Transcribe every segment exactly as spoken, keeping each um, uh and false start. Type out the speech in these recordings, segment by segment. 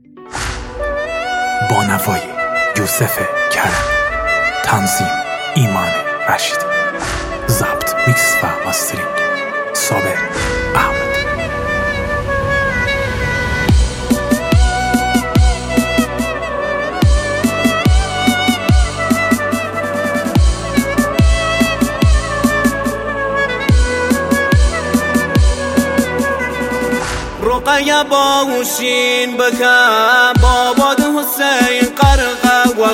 با نوای یوسف کرم، تنظیم ایمان رشیدی، ضبط میکس و ماسترینگ صابر احمد. رقیه باوشین بکه باباد حسین قرقه و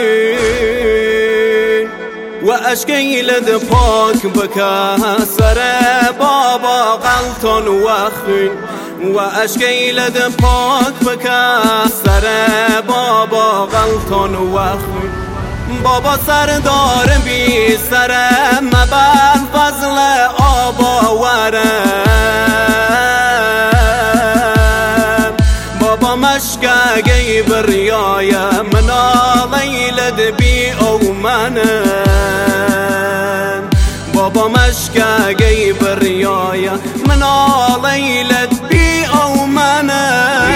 خوین و اشکی لد پاک بکه سر بابا غلطان و خوین و اشکی لد پاک بکه سر بابا غلطان و خوین. بابا سردار بی سر مبر فضل آبا ورم بابا مشکه بریایا منا لیلد بی اومنم بابا مشکه بریایا منا لیلد بی اومنم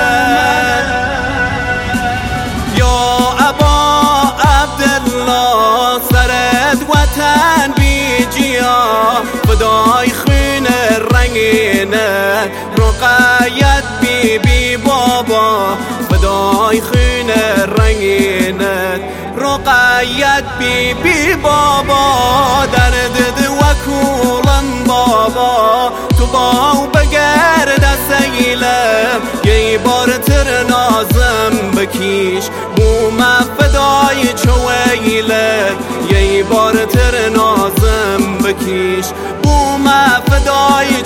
یا ابا عبدالله سرد وطن بی جیا فدای خون رنگینه رقیت بی بی بابا فدای خون رنگینه رقیت بی بی بابا درد وکولم بابا تو باو بگرد سیلم یه بار تر نازم بکیش بوم فدای چویلم یه بار تر نازم بکیش بوم فدای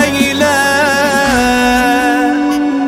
چویلم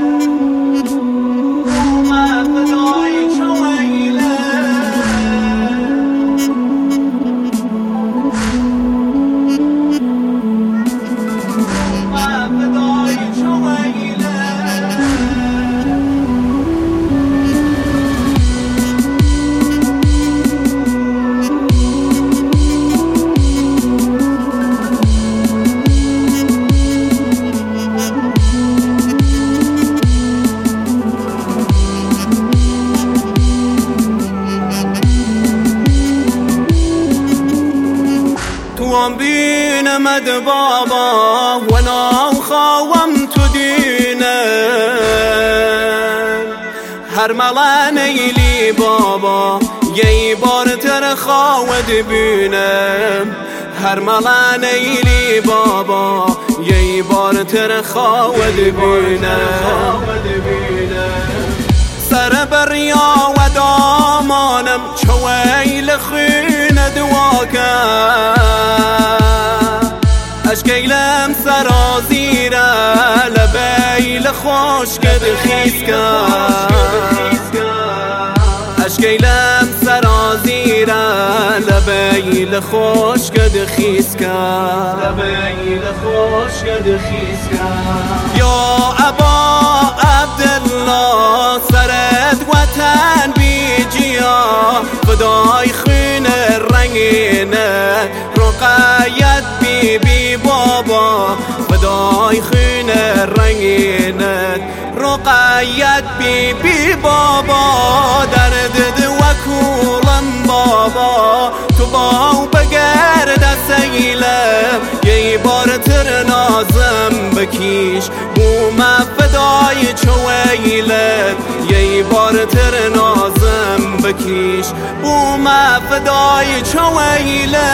وام بینمد بابا و ناو خواهم تو دینم هر ملان ایلی بابا یه بار تر خواهد بینم هر ملان ایلی بابا یه بار تر خواهد بینم سر بریا و دامانم چویل خین دواکم اشکیلم سرازیره لبیل خوش کد خیز کن اشکیلم سرازیره لبیل خوش کد خیز کن لبیل خوش کد خیز کن یا ابا عبدالله سرد وطن بی جیا فدای خون رنگینه رقیت بی بی بابا فدای خون رنگینه رقیت بی بی بابا درد وکولم بابا تو باو بگرد سیلم یه بار تر نازم بکیش بوم فدای چویلم یه بار تر نازم بکیش بوم فدای چویلم